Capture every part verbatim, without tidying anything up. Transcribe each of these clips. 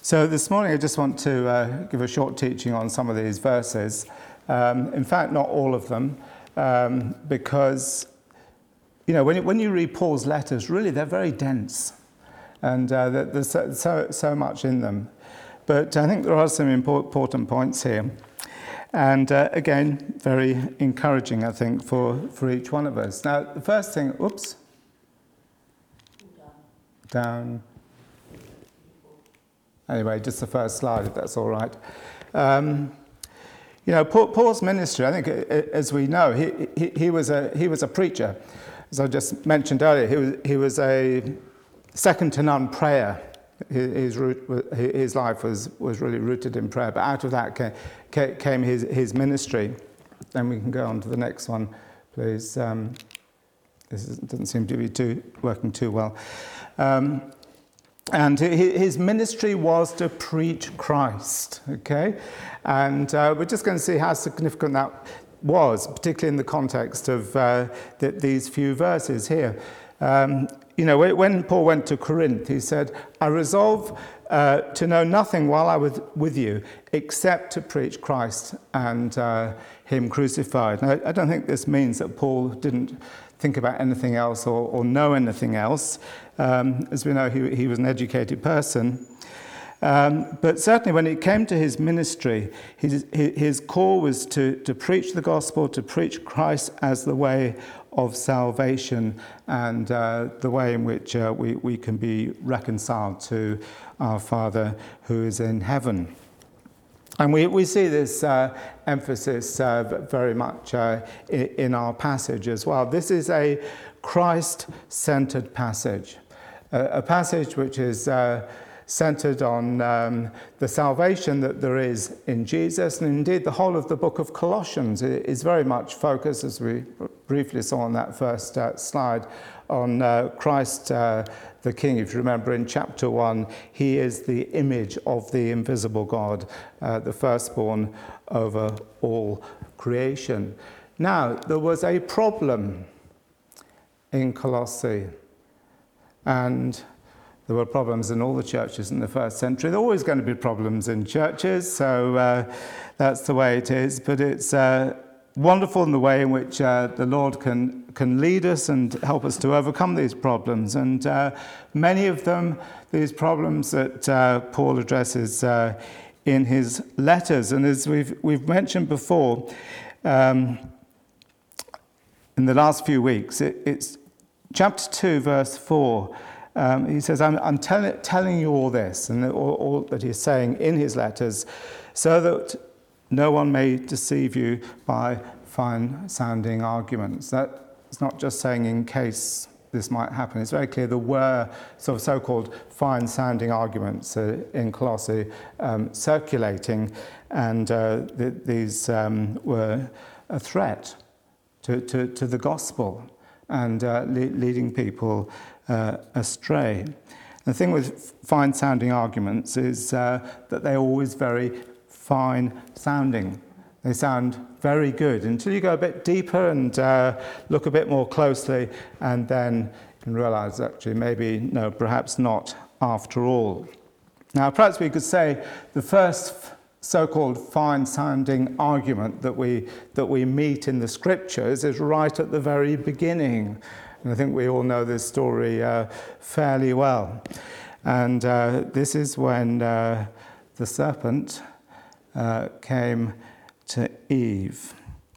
So this morning I just want to uh, give a short teaching on some of these verses. Um, in fact, not all of them, um, because, you know, when, you, when you read Paul's letters, really they're very dense, and uh, there's so, so, so much in them. But I think there are some important points here. And uh, again, very encouraging, I think, for, for each one of us. Now, the first thing, oops, down. Anyway, just the first slide, if that's all right. Um, you know, Paul, Paul's ministry, I think, as we know, he, he, he was a he was a preacher. As I just mentioned earlier, he was he was a second to none prayer. His, root, his life was, was really rooted in prayer. But out of that came, came his, his ministry. And we can go on to the next one, please. Um, this doesn't seem to be too, working too well. Um, and his ministry was to preach Christ, okay? And uh, we're just going to see how significant that was, particularly in the context of uh, the, these few verses here. Um, you know, when Paul went to Corinth, he said, I resolve uh, to know nothing while I was with you except to preach Christ and uh, him crucified. Now, I don't think this means that Paul didn't think about anything else or, or know anything else. Um, as we know, he, he was an educated person. Um, but certainly when it came to his ministry, his, his call was to, to preach the gospel, to preach Christ as the way of salvation and uh, the way in which uh, we, we can be reconciled to our Father who is in heaven. And we, we see this uh, emphasis uh, very much uh, in, in our passage as well. This is a Christ-centered passage, a, a passage which is uh, centered on um, the salvation that there is in Jesus. And indeed, the whole of the book of Colossians is very much focused, as we briefly saw on that first uh, slide, on uh, Christ uh, the King. If you remember in chapter one, he is the image of the invisible God, uh, the firstborn over all creation. Now, there was a problem in Colossae, and there were problems in all the churches in the first century. There are always going to be problems in churches, so uh, that's the way it is. But it's uh, wonderful in the way in which uh, the Lord can, can lead us and help us to overcome these problems. And uh, many of them, these problems that uh, Paul addresses uh, in his letters. And as we've, we've mentioned before, um, in the last few weeks, it, it's chapter two, verse four. Um, he says, I'm, I'm tell, telling you all this, and all, all that he's saying in his letters, so that no one may deceive you by fine-sounding arguments. That's not just saying in case this might happen. It's very clear there were sort of so-called fine-sounding arguments uh, in Colossae um, circulating, and uh, th- these um, were a threat to, to, to the gospel and uh, le- leading people Uh, astray. The thing with fine-sounding arguments is uh, that they're always very fine-sounding. They sound very good until you go a bit deeper and uh, look a bit more closely, and then you can realize actually maybe, no, perhaps not after all. Now, perhaps we could say the first so-called fine-sounding argument that we, that we meet in the scriptures is right at the very beginning. And I think we all know this story uh, fairly well. And uh, this is when uh, the serpent uh, came to Eve.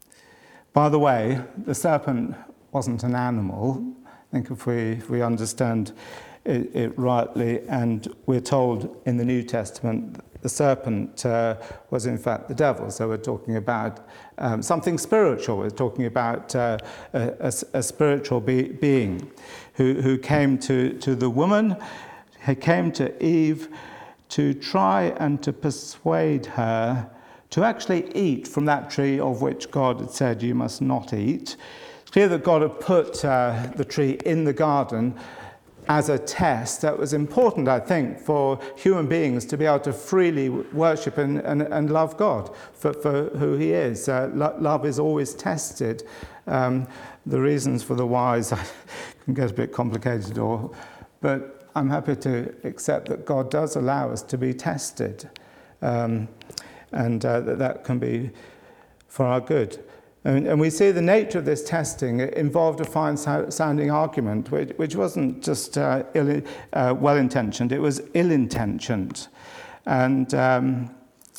By the way, the serpent wasn't an animal. I think if we, if we understand it, it rightly, and we're told in the New Testament the serpent uh, was in fact the devil. So we're talking about um, something spiritual. We're talking about uh, a, a, a spiritual be- being who, who came to, to the woman, he came to Eve to try and to persuade her to actually eat from that tree of which God had said you must not eat. It's clear that God had put uh, the tree in the garden as a test that was important, I think, for human beings to be able to freely worship and, and, and love God for, for who he is. Uh, lo- love is always tested. Um, the reasons for the whys can get a bit complicated, or, but I'm happy to accept that God does allow us to be tested, um, and uh, that that can be for our good. And, and we see the nature of this testing. It involved a fine-sounding argument, which, which wasn't just uh, ill, uh, well-intentioned, it was ill-intentioned. And um,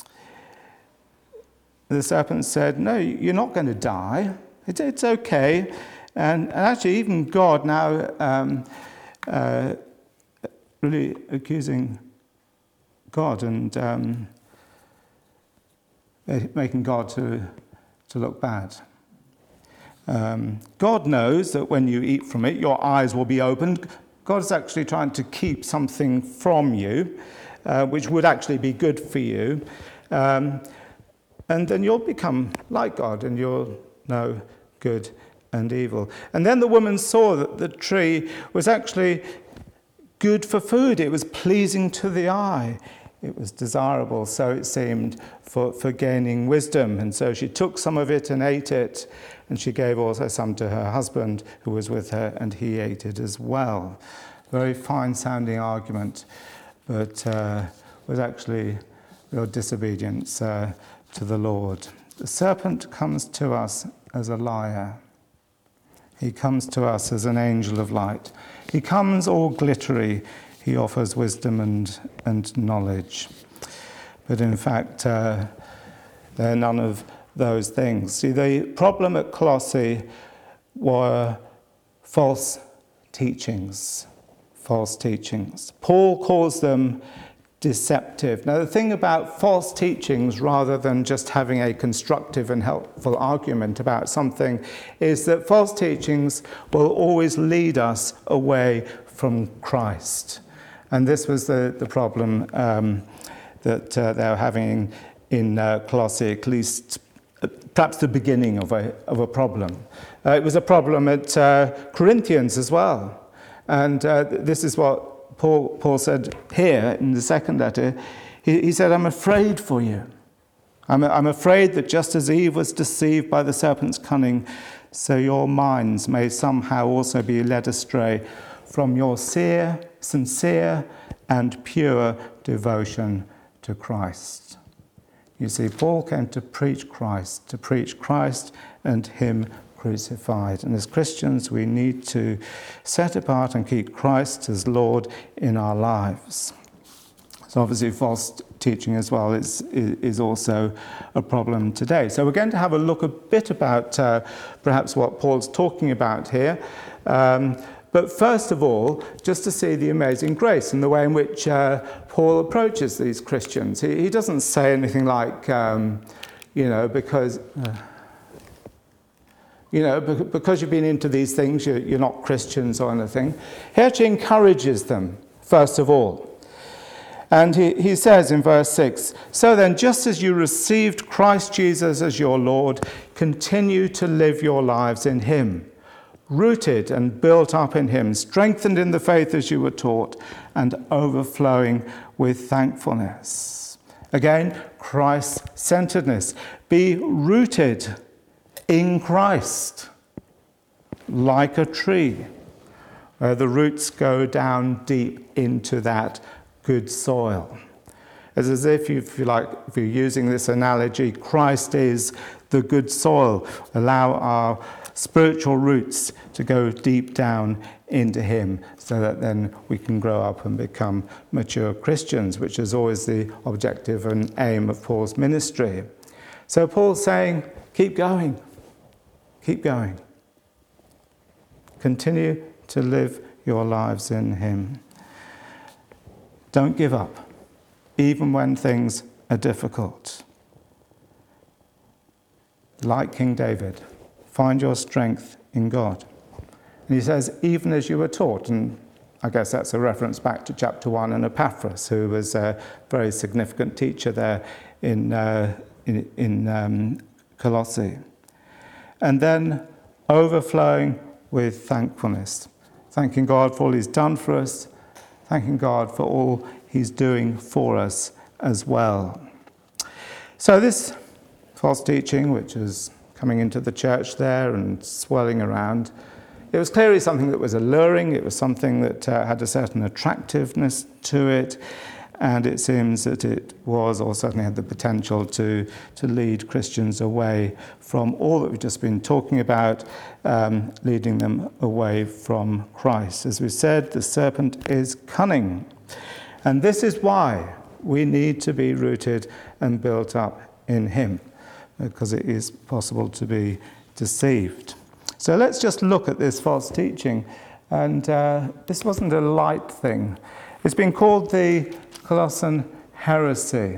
the serpent said, no, you're not going to die. It's, it's okay. And, and actually, even God now um, uh, really accusing God and um, making God to, to look bad. Um, God knows that when you eat from it, your eyes will be opened. God is actually trying to keep something from you, uh, which would actually be good for you. Um, and then you'll become like God, and you'll know good and evil. And then the woman saw that the tree was actually good for food. It was pleasing to the eye. It was desirable, so it seemed, for, for gaining wisdom. And so she took some of it and ate it, and she gave also some to her husband who was with her, and he ate it as well. Very fine-sounding argument, but uh, was actually real disobedience uh, to the Lord. The serpent comes to us as a liar. He comes to us as an angel of light. He comes all glittery. He offers wisdom and, and knowledge. But in fact, uh, they're none of those things. See, the problem at Colossae were false teachings. False teachings. Paul calls them deceptive. Now, the thing about false teachings, rather than just having a constructive and helpful argument about something, is that false teachings will always lead us away from Christ. And this was the, the problem um, that uh, they were having in uh, Colossae, at least uh, perhaps the beginning of a, of a problem. Uh, it was a problem at uh, Corinthians as well. And uh, this is what Paul, Paul said here in the second letter. He, he said, I'm afraid for you. I'm, I'm afraid that just as Eve was deceived by the serpent's cunning, so your minds may somehow also be led astray from your sincere, sincere and pure devotion to Christ. You see, Paul came to preach Christ, to preach Christ and him crucified. And as Christians, we need to set apart and keep Christ as Lord in our lives. So obviously false teaching as well is, is also a problem today. So we're going to have a look a bit about uh, perhaps what Paul's talking about here. Um, But first of all, just to see the amazing grace and the way in which uh, Paul approaches these Christians. He, he doesn't say anything like, um, you know, because, uh, you know, because you've been into these things, you're, you're not Christians or anything. He actually encourages them, first of all. And he, he says in verse six, so then, just as you received Christ Jesus as your Lord, continue to live your lives in him, rooted and built up in him, strengthened in the faith as you were taught, and overflowing with thankfulness. Again, Christ-centeredness. Be rooted in Christ, like a tree, where the roots go down deep into that good soil. It's as if, you, if you like, if you're using this analogy, Christ is the good soil. Allow our spiritual roots to go deep down into him, so that then we can grow up and become mature Christians, which is always the objective and aim of Paul's ministry. So Paul's saying, keep going, keep going. Continue to live your lives in him. Don't give up, even when things are difficult. Like King David, find your strength in God. And he says, even as you were taught, and I guess that's a reference back to chapter one and Epaphras, who was a very significant teacher there in, uh, in, in um, Colossae. And then overflowing with thankfulness, thanking God for all he's done for us, thanking God for all he's doing for us as well. So this false teaching, which is coming into the church there and swirling around, it was clearly something that was alluring, it was something that uh, had a certain attractiveness to it, and it seems that it was, or certainly had the potential to, to lead Christians away from all that we've just been talking about, um, leading them away from Christ. As we said, the serpent is cunning. And this is why we need to be rooted and built up in him, because it is possible to be deceived. So let's just look at this false teaching. And uh, this wasn't a light thing. It's been called the Colossian heresy.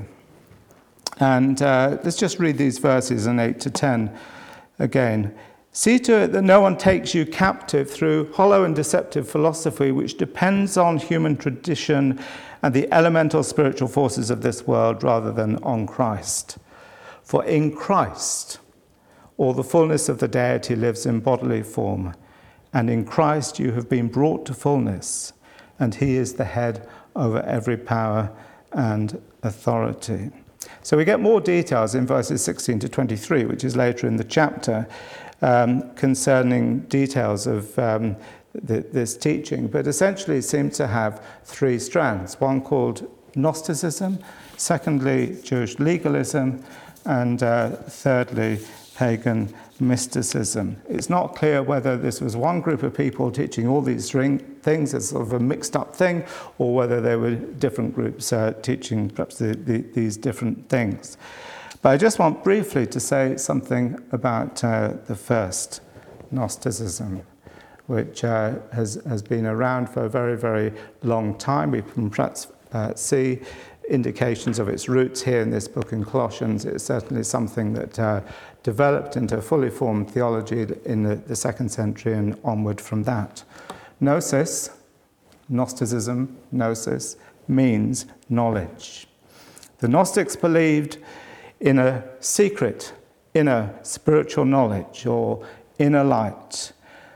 And uh, let's just read these verses in eight to ten again. See to it that no one takes you captive through hollow and deceptive philosophy, which depends on human tradition and the elemental spiritual forces of this world rather than on Christ. For in Christ, all the fullness of the deity lives in bodily form, and in Christ you have been brought to fullness, and he is the head over every power and authority. So we get more details in verses sixteen to twenty-three, which is later in the chapter, um, concerning details of um, the, this teaching. But essentially it seems to have three strands. One called Gnosticism, secondly Jewish legalism, and uh, thirdly pagan mysticism. It's not clear whether this was one group of people teaching all these things as sort of a mixed up thing, or whether there were different groups uh, teaching perhaps the, the, these different things. But I just want briefly to say something about uh, the first, Gnosticism, which uh, has, has been around for a very, very long time. We can perhaps uh, see indications of its roots here in this book in Colossians. It's certainly something that uh, developed into fully formed theology in the, the second century and onward from that. Gnosis, Gnosticism, gnosis, means knowledge. The Gnostics believed in a secret, inner spiritual knowledge or inner light,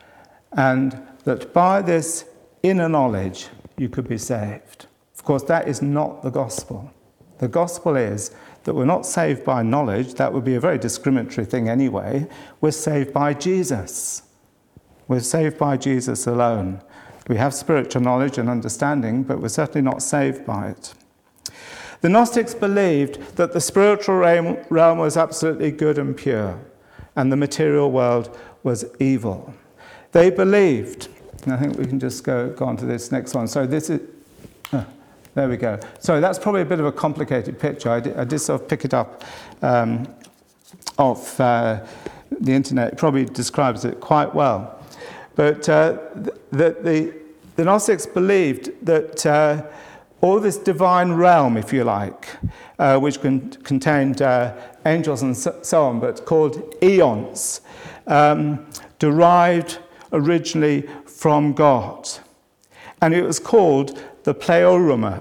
and that by this inner knowledge you could be saved. Of course, that is not the gospel. The gospel is that we're not saved by knowledge. That would be a very discriminatory thing anyway. We're saved by Jesus. We're saved by Jesus alone. We have spiritual knowledge and understanding, but we're certainly not saved by it. The Gnostics believed that the spiritual realm was absolutely good and pure, and the material world was evil. They believed, and I think we can just go, go on to this next one. So this is... Uh, There we go. So that's probably a bit of a complicated picture. I did, I did sort of pick it up um, off uh, the internet. It probably describes it quite well. But uh, the, the, the Gnostics believed that uh, all this divine realm, if you like, uh, which con- contained uh, angels and so, so on, but called eons, um, derived originally from God. And it was called the pleorama,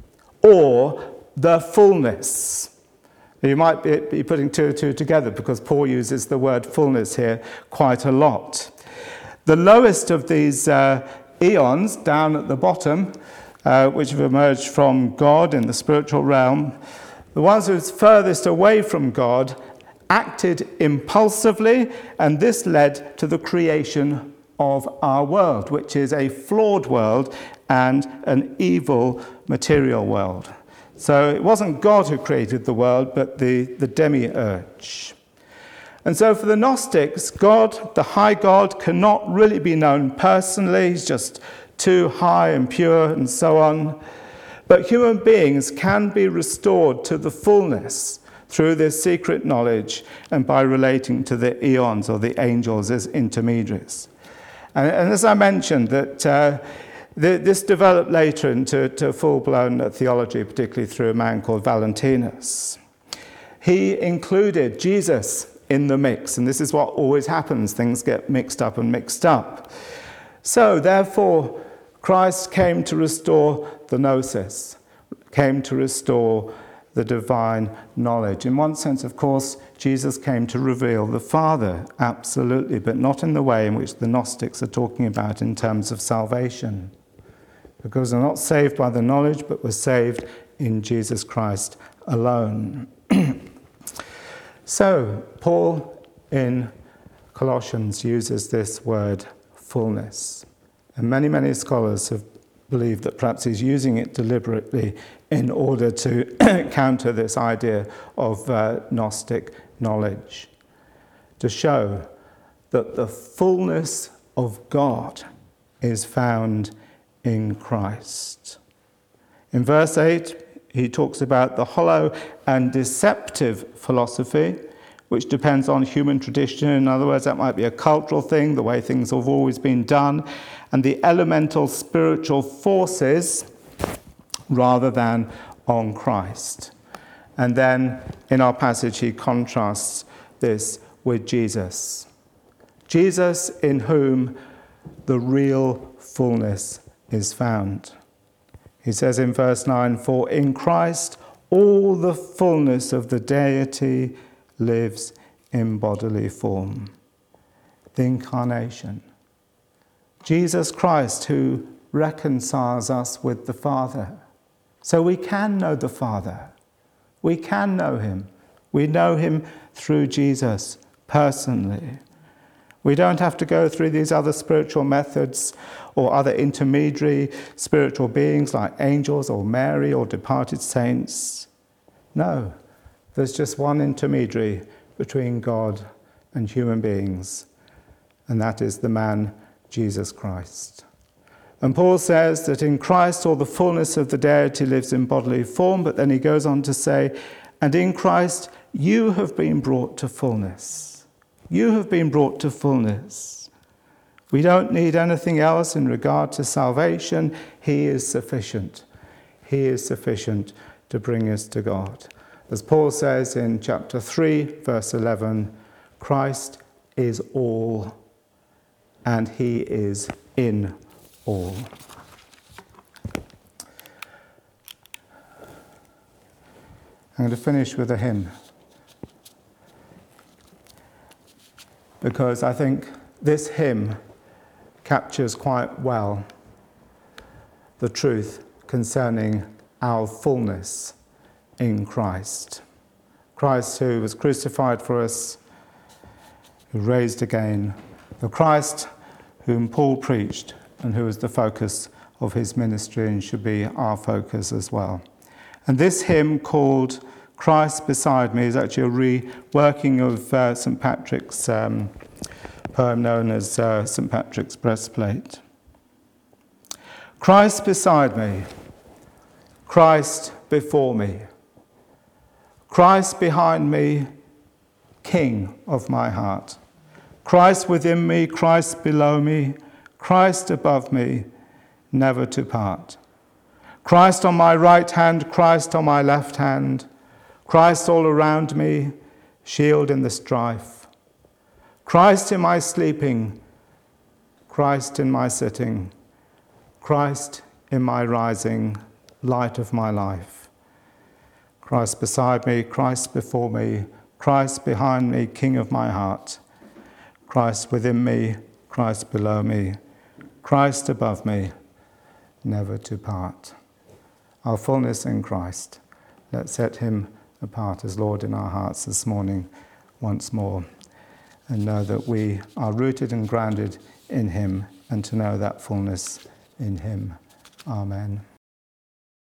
or the fullness. You might be, be putting two and two together because Paul uses the word fullness here quite a lot. The lowest of these uh, eons, down at the bottom, uh, which have emerged from God in the spiritual realm, the ones who are furthest away from God acted impulsively, and this led to the creation of our world, which is a flawed world and an evil material world. So it wasn't God who created the world, but the, the demiurge. And so for the Gnostics, God, the high God, cannot really be known personally. He's just too high and pure and so on. But human beings can be restored to the fullness through this secret knowledge and by relating to the eons or the angels as intermediaries. And, and as I mentioned, that uh, the, this developed later into to full-blown theology, particularly through a man called Valentinus. He included Jesus in the mix, and this is what always happens. Things get mixed up and mixed up. So, therefore, Christ came to restore the gnosis, came to restore the divine knowledge. In one sense, of course, Jesus came to reveal the Father, absolutely, but not in the way in which the Gnostics are talking about in terms of salvation. Because they're not saved by the knowledge, but were saved in Jesus Christ alone. So, Paul in Colossians uses this word fullness. And many, many scholars have believed that perhaps he's using it deliberately in order to counter this idea of uh, Gnostic knowledge, to show that the fullness of God is found in Christ. In verse eight, he talks about the hollow and deceptive philosophy, which depends on human tradition. In other words, that might be a cultural thing, the way things have always been done, and the elemental spiritual forces rather than on Christ. And then in our passage, he contrasts this with Jesus. Jesus in whom the real fullness is found. He says in verse nine, "For in Christ all the fullness of the deity lives in bodily form." The incarnation. Jesus Christ who reconciles us with the Father. So we can know the Father. We can know him. We know him through Jesus personally. We don't have to go through these other spiritual methods or other intermediary spiritual beings like angels or Mary or departed saints. No, there's just one intermediary between God and human beings, and that is the man Jesus Christ. And Paul says that in Christ all the fullness of the deity lives in bodily form, but then he goes on to say, and in Christ you have been brought to fullness. You have been brought to fullness. We don't need anything else in regard to salvation. He is sufficient. He is sufficient to bring us to God. As Paul says in chapter three, verse eleven, Christ is all, and he is in all. I'm going to finish with a hymn, because I think this hymn captures quite well the truth concerning our fullness in Christ. Christ who was crucified for us, who raised again, the Christ whom Paul preached and who was the focus of his ministry and should be our focus as well. And this hymn called Christ Beside Me is actually a reworking of uh, Saint Patrick's um, poem known as uh, Saint Patrick's Breastplate. Christ beside me, Christ before me, Christ behind me, King of my heart. Christ within me, Christ below me, Christ above me, never to part. Christ on my right hand, Christ on my left hand, Christ all around me, shield in the strife. Christ in my sleeping, Christ in my sitting, Christ in my rising, light of my life. Christ beside me, Christ before me, Christ behind me, King of my heart. Christ within me, Christ below me, Christ above me, never to part. Our fullness in Christ. Let's set him apart as Lord in our hearts this morning once more, and know that we are rooted and grounded in him, and to know that fullness in him. Amen.